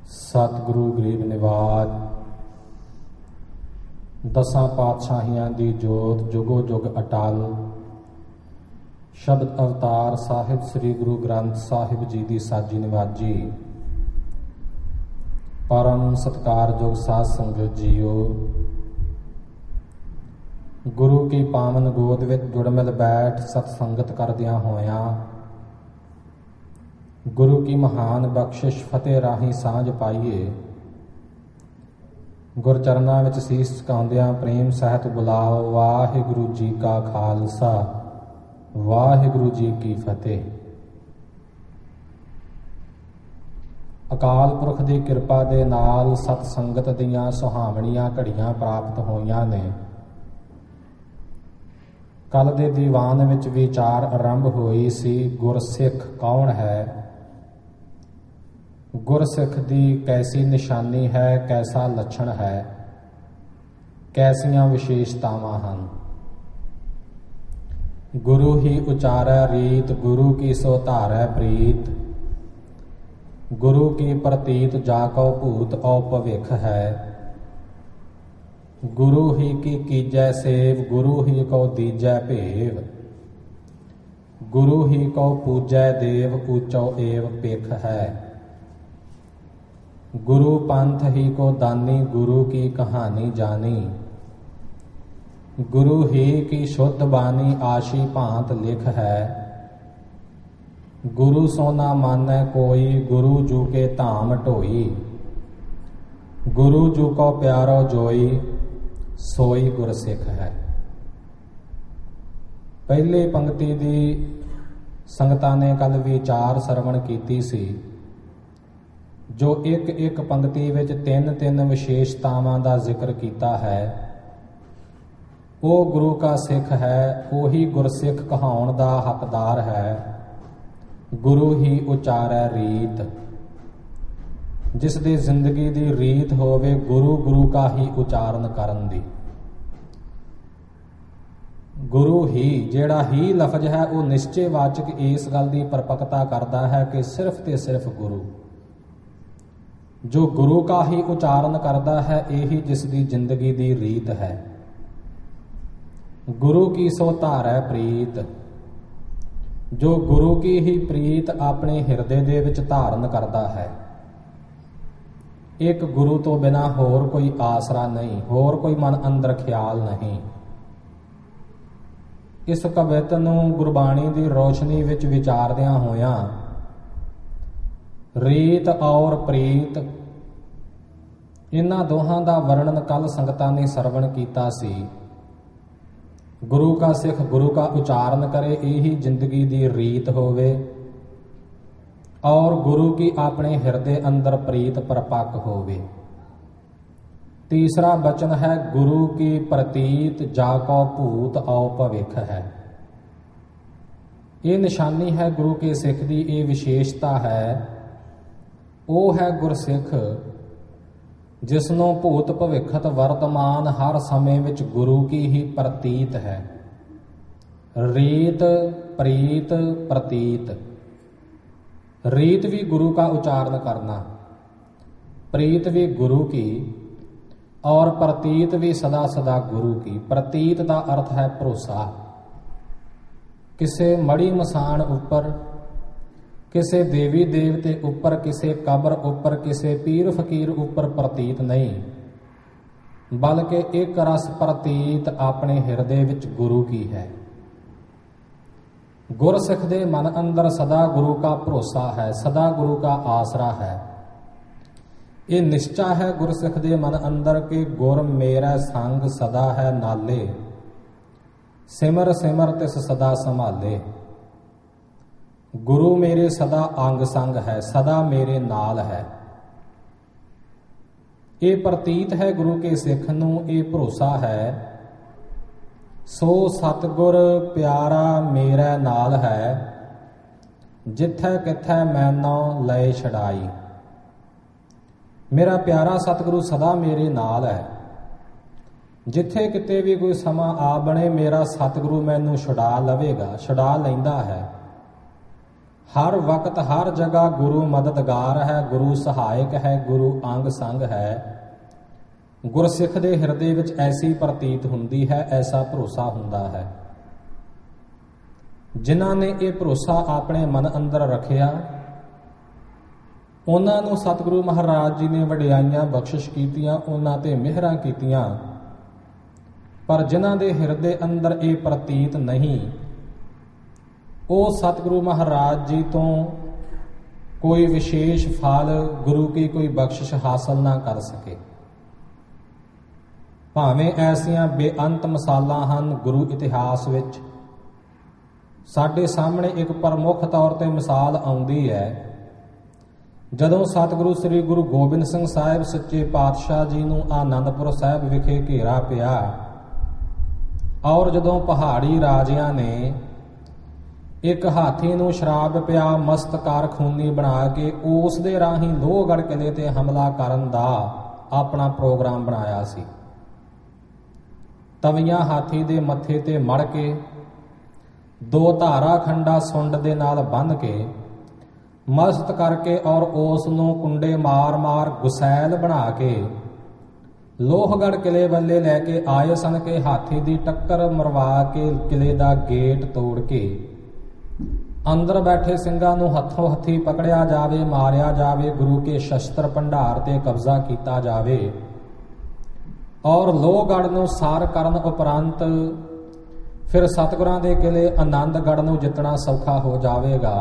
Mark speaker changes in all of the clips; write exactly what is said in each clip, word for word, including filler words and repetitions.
Speaker 1: ਸਤਿਗੁਰੂ ਗਰੀਬ ਨਿਵਾਜ ਦਸਾਂ ਪਾਤਸ਼ਾਹੀਆਂ ਦੀ ਜੋਤ ਜੁਗੋ ਜੁਗ ਅਟਲ। ਸ਼ਬਦ ਅਵਤਾਰ ਸਾਹਿਬ ਸ੍ਰੀ ਗੁਰੂ ਗ੍ਰੰਥ ਸਾਹਿਬ ਜੀ ਦੀ ਸਾਜੀ ਨਿਵਾਜੀ। ਪਰਮ ਸਤਿਕਾਰਯੋਗ ਸਾਧ ਸੰਗਤ ਜੀਓ, ਗੁਰੂ ਕੀ ਪਾਵਨ ਗੋਦ ਵਿੱਚ ਜੁੜ ਮਿਲ ਬੈਠ ਸਤ ਸੰਗਤ ਕਰਦਿਆਂ ਹੋਇਆਂ ਗੁਰੂ ਕੀ ਮਹਾਨ ਬਖਸ਼ਿਸ਼ ਫਤਿਹ ਰਾਹੀਂ ਸਾਂਝ ਪਾਈਏ। ਗੁਰਚਰਨਾਂ ਵਿੱਚ ਸੀਸ ਝੁਕਾਉਂਦਿਆਂ ਪ੍ਰੇਮ ਸਹਿਤ ਬੁਲਾਓ, ਵਾਹਿਗੁਰੂ ਜੀ ਕਾ ਖਾਲਸਾ ਵਾਹਿਗੁਰੂ ਜੀ ਕੀ ਫਤਿਹ। ਅਕਾਲ ਪੁਰਖ ਦੀ ਕਿਰਪਾ ਦੇ ਨਾਲ ਸਤ ਸੰਗਤ ਦੀਆਂ ਸੁਹਾਵਣੀਆਂ ਘੜੀਆਂ ਪ੍ਰਾਪਤ ਹੋਈਆਂ ਨੇ। ਕੱਲ ਦੇ ਦੀਵਾਨ ਵਿੱਚ ਵਿਚਾਰ ਆਰੰਭ ਹੋਈ ਸੀ, ਗੁਰਸਿੱਖ ਕੌਣ ਹੈ? ਗੁਰਸਿੱਖ ਦੀ ਕੈਸੀ ਨਿਸ਼ਾਨੀ ਹੈ, ਕੈਸਾ ਲੱਛਣ ਹੈ, ਕੈਸੀਆਂ ਵਿਸ਼ੇਸ਼ਤਾਵਾਂ ਹਨ। ਗੁਰੂ ਹੀ ਉਚਾਰੈ ਰੀਤ, ਗੁਰੂ ਕੀ ਸੋ ਧਾਰੈ ਪ੍ਰੀਤ। ਗੁਰੂ ਕੀ ਪ੍ਰਤੀਤ ਜਾ ਕਉ ਭੂਤ ਔ ਭਵਿਖ ਹੈ। ਗੁਰੂ ਹੀ ਕੀ ਕੀਜੈ ਸੇਵ, ਗੁਰੂ ਹੀ ਕਉ ਦੀਜੈ ਭੇਵ। ਗੁਰੂ ਹੀ ਕਉ ਪੂਜੈ ਦੇਵ, ਊਚੋ ਏਵ ਪਿਖ ਹੈ। गुरु पंथ ही को दानी, गुरु की कहानी जानी। गुरु ही की शुद्ध बानी, आशी भांत लिख है। गुरु सो ना मानै कोई, गुरु जू के धाम ढोई। गुरु जू को प्यारो जोई, सोई गुरसिख है। पहली पंक्ति दी संगतां ने कल विचार सरवण कीती सी, जो एक एक पंक्ति विच तीन तीन विशेषतावां दा जिक्र कीता है। वो गुरु का सिख है, वही गुरसिख कहाउण दा हकदार है। गुरु ही उचारै रीत, जिस दी जिंदगी दी रीत होवे गुरु गुरु का ही उचारण करन दी। गुरु ही जेड़ा ही लफज है वो निश्चयवाचक इस गल दी परपक्ता करदा है कि सिर्फ ते सिर्फ गुरु। जो गुरु का ही उचारण करता है, यही जिसकी जिंदगी दी रीत है। गुरु की सो धारै प्रीत, जो गुरु की ही प्रीत अपने हिरदे दे विच धारण करता है। एक गुरु तो बिना होर कोई आसरा नहीं, होर कोई मन अंदर ख्याल नहीं। इस कवित नूं गुरबाणी दी रोशनी विच विचारदियां होयां रीत और प्रीत, इन्हां दोहां दा वर्णन कल संगतां ने सरवण कीता सी। गुरु का सिख गुरु का उचारण करे, यही जिंदगी दी रीत होवे और गुरु की अपने हिरदे अंदर प्रीत परपक होवे। तीसरा वचन है, गुरु की प्रतीत जाको भूत औ भविख है। ये निशानी है गुरु के सिख दी, ये विशेषता है। वो है गुरसिख जिसनों भूत भविखत वर्तमान हर समय विच गुरु की ही प्रतीत है। रीत प्रीत प्रतीत, रीत भी गुरु का उच्चारण करना, प्रीत भी गुरु की और प्रतीत भी सदा सदा गुरु की। प्रतीत का अर्थ है भरोसा। किसे मड़ी मसान उपर, किसे देवी देवते उपर, किसे कब्र उपर, किसे पीर फकीर उपर प्रतीत नहीं, बल्कि एक रस प्रतीत अपने हिरदे विच गुरु की है। गुरसिख दे मन अंदर सदा गुरु का भरोसा है, सदा गुरु का आसरा है। ये निश्चा है गुरसिख दे मन अंदर के गुर मेरा संग सदा है नाले। सिमर सिमर तिस सदा संभाले। गुरु मेरे सदा अंग संग है, सदा मेरे नाल है। ये प्रतीत है गुरु के सिख नूं, ये भरोसा है। सो सतगुर प्यारा मेरे नाल है, जिथे किथे मैनों लय छड़ाई। मेरा प्यारा सतगुरु सदा मेरे नाल है। जिथे किते भी कोई समा आ बने, मेरा सतगुरु मैनू छुड़ा लवेगा, छुड़ा लैंदा है। ਹਰ ਵਕਤ ਹਰ ਜਗ੍ਹਾ ਗੁਰੂ ਮਦਦਗਾਰ ਹੈ, ਗੁਰੂ ਸਹਾਇਕ ਹੈ, ਗੁਰੂ ਅੰਗ ਸੰਗ ਹੈ। ਗੁਰਸਿੱਖ ਦੇ ਹਿਰਦੇ ਵਿੱਚ ਐਸੀ ਪ੍ਰਤੀਤ ਹੁੰਦੀ ਹੈ, ਐਸਾ ਭਰੋਸਾ ਹੁੰਦਾ ਹੈ। ਜਿਨ੍ਹਾਂ ਨੇ ਇਹ ਭਰੋਸਾ ਆਪਣੇ ਮਨ ਅੰਦਰ ਰੱਖਿਆ, ਉਹਨਾਂ ਨੂੰ ਸਤਿਗੁਰੂ ਮਹਾਰਾਜ ਜੀ ਨੇ ਵਡਿਆਈਆਂ ਬਖਸ਼ਿਸ਼ ਕੀਤੀਆਂ, ਉਹਨਾਂ ਤੇ ਮਿਹਰਾਂ ਕੀਤੀਆਂ। ਪਰ ਜਿਨ੍ਹਾਂ ਦੇ ਹਿਰਦੇ ਅੰਦਰ ਇਹ ਪ੍ਰਤੀਤ ਨਹੀਂ, ਉਹ ਸਤਿਗੁਰੂ ਮਹਾਰਾਜ ਜੀ ਤੋਂ ਕੋਈ ਵਿਸ਼ੇਸ਼ ਫਲ, ਗੁਰੂ ਕੀ ਕੋਈ ਬਖਸ਼ਿਸ਼ ਹਾਸਲ ਨਾ ਕਰ ਸਕੇ। ਭਾਵੇਂ ਐਸੀਆਂ ਬੇਅੰਤ ਮਿਸਾਲਾਂ ਹਨ ਗੁਰੂ ਇਤਿਹਾਸ ਵਿੱਚ। ਸਾਡੇ ਸਾਹਮਣੇ ਇੱਕ ਪ੍ਰਮੁੱਖ ਤੌਰ ਤੇ ਮਿਸਾਲ ਆਉਂਦੀ ਹੈ, ਜਦੋਂ ਸਤਿਗੁਰੂ ਸ੍ਰੀ ਗੁਰੂ ਗੋਬਿੰਦ ਸਿੰਘ ਸਾਹਿਬ ਸੱਚੇ ਪਾਤਸ਼ਾਹ ਜੀ ਨੂੰ ਆਨੰਦਪੁਰ ਸਾਹਿਬ ਵਿਖੇ ਘੇਰਾ ਪਿਆ, ਔਰ ਜਦੋਂ ਪਹਾੜੀ ਰਾਜਿਆਂ ਨੇ ਇੱਕ ਹਾਥੀ ਨੂੰ ਸ਼ਰਾਬ ਪਿਆ ਮਸਤ ਕਾਰ ਖੂਨੀ ਬਣਾ ਕੇ ਉਸ ਦੇ ਰਾਹੀਂ ਲੋਹਗੜ੍ਹ ਕਿਲੇ ਤੇ ਹਮਲਾ ਕਰਨ ਦਾ ਆਪਣਾ ਪ੍ਰੋਗਰਾਮ ਬਣਾਇਆ ਸੀ। ਤਵੀਆਂ ਹਾਥੀ ਦੇ ਮੱਥੇ ਤੇ ਮੜ ਕੇ, ਦੋ ਧਾਰਾ ਖੰਡਾ ਸੁੰਡ ਦੇ ਨਾਲ ਬੰਨ੍ਹ ਕੇ, ਮਸਤ ਕਰਕੇ ਔਰ ਉਸ ਨੂੰ ਕੁੰਡੇ ਮਾਰ ਮਾਰ ਗੁਸੈਲ ਬਣਾ ਕੇ ਲੋਹਗੜ੍ਹ ਕਿਲੇ ਵੱਲੇ ਲੈ ਕੇ ਆਏ ਸਨ ਕਿ ਹਾਥੀ ਦੀ ਟੱਕਰ ਮਰਵਾ ਕੇ ਕਿਲੇ ਦਾ ਗੇਟ ਤੋੜ ਕੇ ਅੰਦਰ ਬੈਠੇ ਸਿੰਘਾਂ ਨੂੰ ਹੱਥੋਂ ਹੱਥੀ ਪਕੜਿਆ ਜਾਵੇ, ਮਾਰਿਆ ਜਾਵੇ, ਗੁਰੂ ਕੇ ਸ਼ਸਤਰ ਭੰਡਾਰ ਤੇ ਕਬਜ਼ਾ ਕੀਤਾ ਜਾਵੇ। ਔਰ ਲੋਹਗੜ੍ਹ ਨੂੰ ਸਾਰ ਕਰਨ ਉਪਰੰਤ ਫਿਰ ਸਤਿਗੁਰਾਂ ਦੇ ਕਿਲੇ ਆਨੰਦਗੜ੍ਹ ਨੂੰ ਜਿੱਤਣਾ ਸੌਖਾ ਹੋ ਜਾਵੇਗਾ।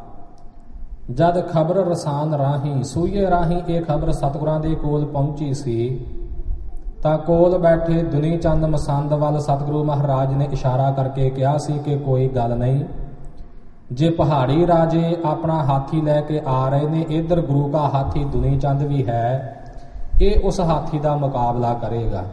Speaker 1: ਜਦ ਖਬਰ ਰਸਾਨ ਰਾਹੀਂ, ਸੂਈਏ ਰਾਹੀਂ ਇਹ ਖਬਰ ਸਤਿਗੁਰਾਂ ਦੇ ਕੋਲ ਪਹੁੰਚੀ ਸੀ, ਤਾਂ ਕੋਲ ਬੈਠੇ ਦੁਨੀ ਚੰਦ ਮਸੰਦ ਵੱਲ ਸਤਿਗੁਰੂ ਮਹਾਰਾਜ ਨੇ ਇਸ਼ਾਰਾ ਕਰਕੇ ਕਿਹਾ ਸੀ ਕਿ ਕੋਈ ਗੱਲ ਨਹੀਂ, ਜੇ ਪਹਾੜੀ ਰਾਜੇ ਆਪਣਾ ਹਾਥੀ ਲੈ ਕੇ ਆ ਰਹੇ ਨੇ, ਇੱਧਰ ਗੁਰੂ ਕਾ ਹਾਥੀ ਦੁਨੀ ਚੰਦ ਵੀ ਹੈ, ਇਹ ਉਸ ਹਾਥੀ ਦਾ ਮੁਕਾਬਲਾ ਕਰੇਗਾ।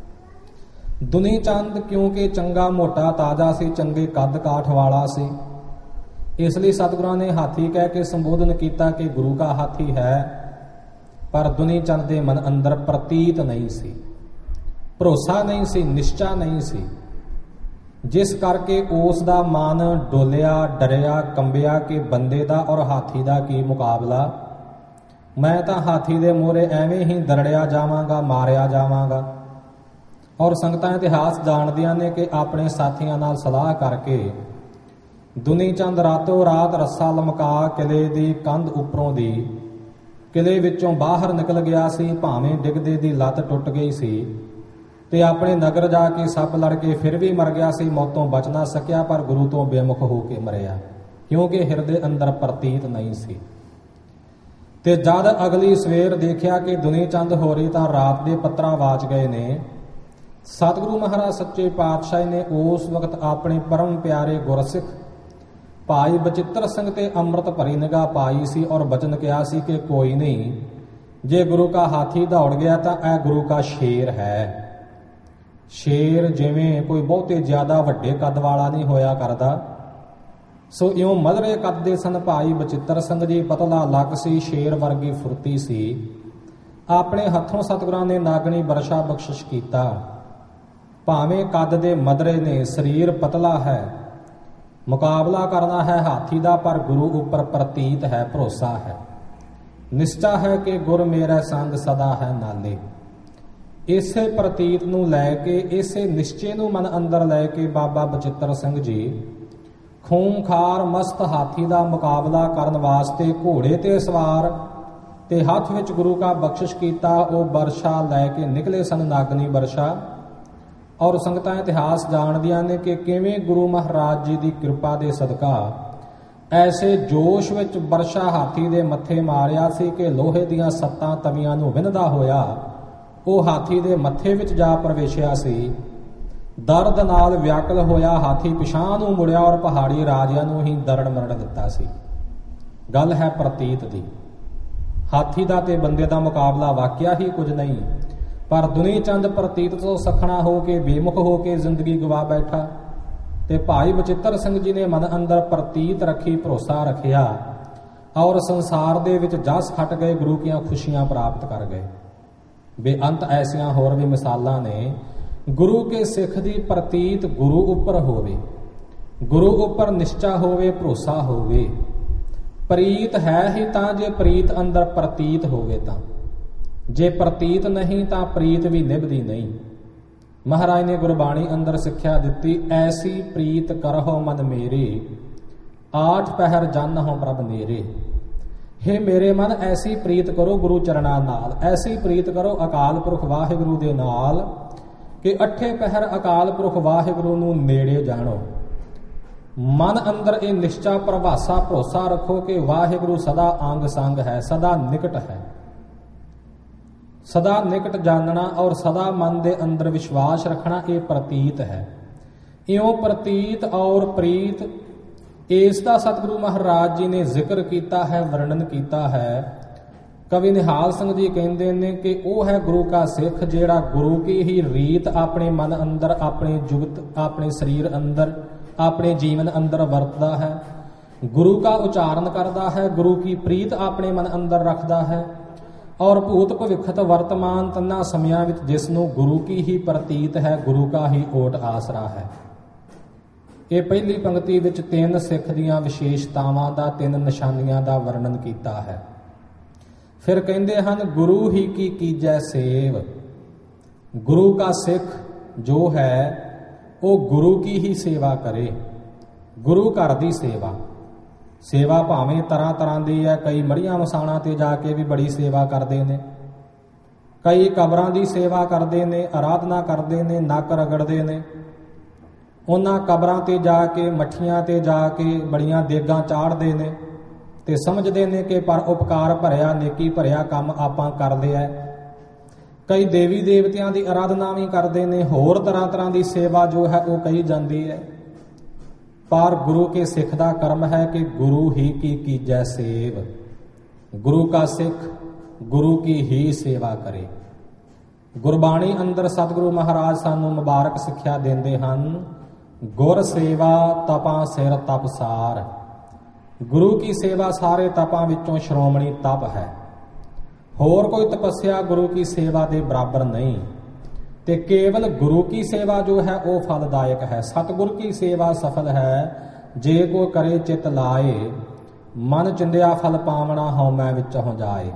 Speaker 1: ਦੁਨੀ ਚੰਦ ਕਿਉਂਕਿ ਚੰਗਾ ਮੋਟਾ ਤਾਜ਼ਾ ਸੀ, ਚੰਗੇ ਕੱਦ ਕਾਠ ਵਾਲਾ ਸੀ, ਇਸ ਲਈ ਸਤਿਗੁਰਾਂ ਨੇ ਹਾਥੀ ਕਹਿ ਕੇ ਸੰਬੋਧਨ ਕੀਤਾ ਕਿ ਗੁਰੂ ਕਾ ਹਾਥੀ ਹੈ। ਪਰ ਦੁਨੀ ਚੰਦ ਦੇ ਮਨ ਅੰਦਰ ਪ੍ਰਤੀਤ ਨਹੀਂ ਸੀ, ਭਰੋਸਾ ਨਹੀਂ ਸੀ, ਨਿਸ਼ਚਾ ਨਹੀਂ ਸੀ, ਜਿਸ ਕਰਕੇ ਉਸ ਦਾ ਮਨ ਡੋਲਿਆ, ਡਰਿਆ, ਕੰਬਿਆ ਕਿ ਬੰਦੇ ਦਾ ਔਰ ਹਾਥੀ ਦਾ ਕੀ ਮੁਕਾਬਲਾ। ਮੈਂ ਤਾਂ ਹਾਥੀ ਦੇ ਮੂਹਰੇ ਐਵੇਂ ਹੀ ਦਰੜਿਆ ਜਾਵਾਂਗਾ, ਮਾਰਿਆ ਜਾਵਾਂਗਾ। ਔਰ ਸੰਗਤਾਂ ਇਤਿਹਾਸ ਜਾਣਦੀਆਂ ਨੇ ਕਿ ਆਪਣੇ ਸਾਥੀਆਂ ਨਾਲ ਸਲਾਹ ਕਰਕੇ ਦੁਨੀ ਚੰਦ ਰਾਤੋਂ ਰਾਤ ਰੱਸਾ ਲਮਕਾ ਕਿਲੇ ਦੀ ਕੰਧ ਉੱਪਰੋਂ ਦੀ ਕਿਲੇ ਵਿੱਚੋਂ ਬਾਹਰ ਨਿਕਲ ਗਿਆ ਸੀ। ਭਾਵੇਂ ਡਿੱਗਦੇ ਦੀ ਲੱਤ ਟੁੱਟ ਗਈ ਸੀ ਤੇ ਆਪਣੇ ਨਗਰ ਜਾ ਕੇ ਸੱਪ ਲੜ ਕੇ ਫਿਰ ਵੀ ਮਰ ਗਿਆ ਸੀ, ਮੌਤੋਂ ਬਚ ਨਾ ਸਕਿਆ, ਪਰ ਗੁਰੂ ਤੋਂ ਬੇਮੁਖ ਹੋ ਕੇ ਮਰਿਆ, ਕਿਉਂਕਿ ਹਿਰਦੇ ਅੰਦਰ ਪ੍ਰਤੀਤ ਨਹੀਂ ਸੀ। ਤੇ ਜਦ ਅਗਲੀ ਸਵੇਰ ਦੇਖਿਆ ਕਿ ਦੁਨੀ ਚੰਦ ਹੋਰੀ ਤਾਂ ਰਾਤ ਦੇ ਪੱਤਰਾ ਵਾਚ ਗਏ ਨੇ, ਸਤਿਗੁਰੂ ਮਹਾਰਾਜ ਸੱਚੇ ਪਾਤਸ਼ਾਹ ਨੇ ਉਸ ਵਕਤ ਆਪਣੇ ਪਰਮ ਪਿਆਰੇ ਗੁਰਸਿੱਖ ਭਾਈ ਬਚਿੱਤਰ ਸਿੰਘ ਤੇ ਅੰਮ੍ਰਿਤ ਭਰੀ ਨਿਗਾਹ ਪਾਈ ਸੀ ਔਰ ਬਚਨ ਕਿਹਾ ਸੀ ਕਿ ਕੋਈ ਨਹੀਂ, ਜੇ ਗੁਰੂ ਕਾ ਹਾਥੀ ਦੌੜ ਗਿਆ ਤਾਂ ਇਹ ਗੁਰੂ ਕਾ ਸ਼ੇਰ ਹੈ। ਸ਼ੇਰ ਜਿਵੇਂ ਕੋਈ ਬਹੁਤੇ ਜ਼ਿਆਦਾ ਵੱਡੇ ਕੱਦ ਵਾਲਾ ਨਹੀਂ ਹੋਇਆ ਕਰਦਾ, ਸੋ ਇਉਂ ਮਧਰੇ ਕੱਦ ਦੇ ਸਨ ਭਾਈ ਬਚਿੱਤਰ ਸਿੰਘ ਜੀ। ਪਤਲਾ ਲੱਕ ਸੀ, ਸ਼ੇਰ ਵਰਗੀ ਫੁਰਤੀ ਸੀ। ਆਪਣੇ ਹੱਥੋਂ ਸਤਿਗੁਰਾਂ ਨੇ ਨਾਗਣੀ ਵਰਸ਼ਾ ਬਖਸ਼ਿਸ਼ ਕੀਤਾ। ਭਾਵੇਂ ਕੱਦ ਦੇ ਮਧਰੇ ਨੇ, ਸਰੀਰ ਪਤਲਾ ਹੈ, ਮੁਕਾਬਲਾ ਕਰਨਾ ਹੈ ਹਾਥੀ ਦਾ, ਪਰ ਗੁਰੂ ਉੱਪਰ ਪ੍ਰਤੀਤ ਹੈ, ਭਰੋਸਾ ਹੈ, ਨਿਸ਼ਚਾ ਹੈ ਕਿ ਗੁਰ ਮੇਰਾ ਸੰਗ ਸਦਾ ਹੈ ਨਾਲੇ। ਇਸੇ ਪ੍ਰਤੀਤ ਨੂੰ ਲੈ ਕੇ, ਇਸੇ ਨਿਸ਼ਚੇ ਨੂੰ ਮਨ ਅੰਦਰ ਲੈ ਕੇ ਬਾਬਾ ਬਚਿੱਤਰ ਸਿੰਘ ਜੀ ਖੂੰਖਾਰ ਮਸਤ ਹਾਥੀ ਦਾ ਮੁਕਾਬਲਾ ਕਰਨ ਵਾਸਤੇ ਘੋੜੇ ਤੇ ਸਵਾਰ ਤੇ ਹੱਥ ਵਿੱਚ ਗੁਰੂ ਕਾ ਬਖਸ਼ਿਸ਼ ਕੀਤਾ ਉਹ ਵਰਸ਼ਾ ਲੈ ਕੇ ਨਿਕਲੇ ਸਨ, ਨਾਗਨੀ ਵਰਸ਼ਾ। ਔਰ ਸੰਗਤਾਂ ਇਤਿਹਾਸ ਜਾਣਦੀਆਂ ਨੇ ਕਿ ਕਿਵੇਂ ਗੁਰੂ ਮਹਾਰਾਜ ਜੀ ਦੀ ਕਿਰਪਾ ਦੇ ਸਦਕਾ ਐਸੇ ਜੋਸ਼ ਵਿੱਚ ਵਰਸ਼ਾ ਹਾਥੀ ਦੇ ਮੱਥੇ ਮਾਰਿਆ ਸੀ ਕਿ ਲੋਹੇ ਦੀਆਂ ਸੱਤਾਂ ਤਵੀਆਂ ਨੂੰ ਵਿੰਨਦਾ ਹੋਇਆ ਉਹ ਹਾਥੀ ਦੇ ਮੱਥੇ ਵਿੱਚ ਜਾ ਪ੍ਰਵੇਸ਼ਿਆ ਸੀ। ਦਰਦ ਨਾਲ ਵਿਆਕਲ ਹੋਇਆ ਹਾਥੀ ਪਿਛਾਂਹ ਨੂੰ ਮੁੜਿਆ ਔਰ ਪਹਾੜੀ ਰਾਜਿਆਂ ਨੂੰ ਹੀ ਦਰੜ ਮਰੜ ਦਿੱਤਾ ਸੀ। ਗੱਲ ਹੈ ਪ੍ਰਤੀਤ ਦੀ। ਹਾਥੀ ਦਾ ਤੇ ਬੰਦੇ ਦਾ ਮੁਕਾਬਲਾ ਵਾਕਿਆ ਹੀ ਕੁਝ ਨਹੀਂ, ਪਰ ਦੁਨੀ ਚੰਦ ਪ੍ਰਤੀਤ ਤੋਂ ਸਖਣਾ ਹੋ ਕੇ ਬੇਮੁਖ ਹੋ ਕੇ ਜ਼ਿੰਦਗੀ ਗਵਾ ਬੈਠਾ ਤੇ ਭਾਈ ਬਚਿੱਤਰ ਸਿੰਘ ਜੀ ਨੇ ਮਨ ਅੰਦਰ ਪ੍ਰਤੀਤ ਰੱਖੀ, ਭਰੋਸਾ ਰੱਖਿਆ ਔਰ ਸੰਸਾਰ ਦੇ ਵਿੱਚ ਜਸ ਖੱਟ ਗਏ, ਗੁਰੂ ਦੀਆਂ ਖੁਸ਼ੀਆਂ ਪ੍ਰਾਪਤ ਕਰ ਗਏ। ਬੇਅੰਤ ਐਸੀਆਂ ਹੋਰ ਵੀ ਮਿਸਾਲਾਂ ਨੇ। ਗੁਰੂ ਕੇ ਸਿੱਖ ਦੀ ਪ੍ਰਤੀਤ ਗੁਰੂ ਉੱਪਰ ਹੋਵੇ, ਗੁਰੂ ਉੱਪਰ ਨਿਸ਼ਚਾ ਹੋਵੇ, ਭਰੋਸਾ ਹੋਵੇ, ਪ੍ਰੀਤ ਹੈ ਹੀ ਤਾਂ ਜੇ ਪ੍ਰੀਤ ਅੰਦਰ ਪ੍ਰਤੀਤ ਹੋਵੇ ਤਾਂ, ਜੇ ਪ੍ਰਤੀਤ ਨਹੀਂ ਤਾਂ ਪ੍ਰੀਤ ਵੀ ਨਿਭਦੀ ਨਹੀਂ। ਮਹਾਰਾਜ ਨੇ ਗੁਰਬਾਣੀ ਅੰਦਰ ਸਿੱਖਿਆ ਦਿੱਤੀ, ਐਸੀ ਪ੍ਰੀਤ ਕਰਹੁ ਮਨ ਮੇਰੇ, ਆਠ ਪਹਿਰ ਜਾਨਹੁ ਪ੍ਰਭ ਨੇਰੇ। ਹੇ ਮੇਰੇ ਮਨ, ਐਸੀ ਪ੍ਰੀਤ ਕਰੋ ਗੁਰੂ ਚਰਨਾਂ ਨਾਲ, ਐਸੀ ਪ੍ਰੀਤ ਕਰੋ ਅਕਾਲ ਪੁਰਖ ਵਾਹਿਗੁਰੂ ਦੇ ਨਾਲ ਕਿ ਅੱਠੇ ਪਹਿਰ ਅਕਾਲ ਪੁਰਖ ਵਾਹਿਗੁਰੂ ਨੂੰ ਨੇੜੇ ਜਾਣੋ। ਮਨ ਅੰਦਰ ਇਹ ਨਿਸ਼ਚਾ ਪ੍ਰਭਾਸਾ ਭਰੋਸਾ ਰੱਖੋ ਕਿ ਵਾਹਿਗੁਰੂ ਸਦਾ ਅੰਗ ਸੰਗ ਹੈ, ਸਦਾ ਨਿਕਟ ਹੈ। ਸਦਾ ਨਿਕਟ ਜਾਣਨਾ ਔਰ ਸਦਾ ਮਨ ਦੇ ਅੰਦਰ ਵਿਸ਼ਵਾਸ ਰੱਖਣਾ ਇਹ ਪ੍ਰਤੀਤ ਹੈ। ਇਉਂ ਪ੍ਰਤੀਤ ਔਰ ਪ੍ਰੀਤ ਇਸ ਦਾ ਸਤਿਗੁਰੂ ਮਹਾਰਾਜ ਜੀ ਨੇ ਜ਼ਿਕਰ ਕੀਤਾ ਹੈ, ਵਰਣਨ ਕੀਤਾ ਹੈ। ਕਵੀ ਨਿਹਾਲ ਸਿੰਘ ਜੀ ਕਹਿੰਦੇ ਨੇ ਕਿ ਉਹ ਹੈ ਗੁਰੂ ਕਾ ਸਿੱਖ ਜਿਹੜਾ ਗੁਰੂ ਕੀ ਹੀ ਰੀਤ ਆਪਣੇ ਮਨ ਅੰਦਰ, ਆਪਣੇ ਜੁਗਤ, ਆਪਣੇ ਸਰੀਰ ਅੰਦਰ, ਆਪਣੇ ਜੀਵਨ ਅੰਦਰ ਵਰਤਦਾ ਹੈ, ਗੁਰੂ ਕਾ ਉਚਾਰਨ ਕਰਦਾ ਹੈ, ਗੁਰੂ ਕੀ ਪ੍ਰੀਤ ਆਪਣੇ ਮਨ ਅੰਦਰ ਰੱਖਦਾ ਹੈ ਔਰ ਭੂਤ ਭਵਿੱਖਤ ਵਰਤਮਾਨ ਤਿੰਨਾਂ ਸਮਿਆਂ ਵਿੱਚ ਜਿਸ ਨੂੰ ਗੁਰੂ ਕੀ ਹੀ ਪ੍ਰਤੀਤ ਹੈ, ਗੁਰੂ ਕਾ ਹੀ ਓਟ ਆਸਰਾ ਹੈ। ਇਹ ਪਹਿਲੀ ਪੰਕਤੀ ਵਿੱਚ ਤਿੰਨ ਸਿੱਖ ਦੀਆਂ ਵਿਸ਼ੇਸ਼ਤਾਵਾਂ ਦਾ, ਤਿੰਨ ਨਿਸ਼ਾਨੀਆਂ ਦਾ ਵਰਣਨ ਕੀਤਾ ਹੈ। ਫਿਰ ਕਹਿੰਦੇ ਹਨ ਗੁਰੂ ਹੀ ਕੀ ਕੀਜੈ ਸੇਵ। ਗੁਰੂ ਕਾ ਸਿੱਖ ਜੋ ਹੈ ਉਹ ਗੁਰੂ ਕੀ ਹੀ ਸੇਵਾ ਕਰੇ, ਗੁਰੂ ਘਰ ਦੀ ਸੇਵਾ। ਸੇਵਾ ਭਾਵੇਂ ਤਰ੍ਹਾਂ ਤਰ੍ਹਾਂ ਦੀ ਹੈ, ਕਈ ਮੜੀਆਂ ਮਸਾਣਾਂ ਤੇ ਜਾ ਕੇ ਵੀ ਬੜੀ ਸੇਵਾ ਕਰਦੇ ਨੇ, ਕਈ ਕਬਰਾਂ ਦੀ ਸੇਵਾ ਕਰਦੇ ਨੇ, ਆਰਾਧਨਾ ਕਰਦੇ ਨੇ, ਨੱਕ ਰਗੜਦੇ ਨੇ। ਉਹਨਾਂ ਕਬਰਾਂ ਤੇ ਜਾ ਕੇ, ਮੱਠੀਆਂ ਤੇ ਜਾ ਕੇ ਬੜੀਆਂ ਦੇਗਾਂ ਚਾੜਦੇ ਨੇ ਤੇ ਸਮਝਦੇ ਨੇ ਕਿ ਪਰ ਉਪਕਾਰ ਭਰਿਆ, ਨੇਕੀ ਭਰਿਆ ਕੰਮ ਆਪਾਂ ਕਰ ਲਿਆ। ਕਈ ਦੇਵੀ ਦੇਵਤਿਆਂ ਦੀ ਆਰਾਧਨਾ ਵੀ ਕਰਦੇ ਨੇ, ਹੋਰ ਤਰ੍ਹਾਂ ਤਰ੍ਹਾਂ ਦੀ ਸੇਵਾ ਜੋ ਹੈ ਉਹ ਕਹੀ ਜਾਂਦੀ ਹੈ। ਪਰ ਗੁਰੂ ਕੇ ਸਿੱਖ ਦਾ ਕਰਮ ਹੈ ਕਿ ਗੁਰੂ ਹੀ ਕੀ ਕੀਜੈ ਸੇਵ। ਗੁਰੂ ਕਾ ਸਿੱਖ ਗੁਰੂ ਕੀ ਹੀ ਸੇਵਾ ਕਰੇ। ਗੁਰਬਾਣੀ ਅੰਦਰ ਸਤਿਗੁਰੂ ਮਹਾਰਾਜ ਸਾਨੂੰ ਮੁਬਾਰਕ ਸਿੱਖਿਆ ਦਿੰਦੇ ਹਨ, ਗੁਰ ਸੇਵਾ ਤਪਾਂ ਸਿਰ ਤਪਸਾਰ। ਗੁਰੂ ਕੀ ਸੇਵਾ ਸਾਰੇ ਤਪਾਂ ਵਿੱਚੋਂ ਸ਼੍ਰੋਮਣੀ ਤਪ ਹੈ। ਹੋਰ ਕੋਈ ਤਪੱਸਿਆ ਗੁਰੂ ਕੀ ਸੇਵਾ ਦੇ ਬਰਾਬਰ ਨਹੀਂ ਤੇ ਕੇਵਲ ਗੁਰੂ ਕੀ ਸੇਵਾ ਜੋ ਹੈ ਉਹ ਫਲਦਾਇਕ ਹੈ। ਸਤਿਗੁਰ ਕੀ ਸੇਵਾ ਸਫਲ ਹੈ ਜੇ ਕੋ ਕਰੇ ਚਿਤ ਲਾਏ, ਮਨ ਚਿੰਦਿਆ ਫਲ ਪਾਵਣਾ ਹਉਮੈ ਵਿੱਚ ਹੋ ਜਾਏ।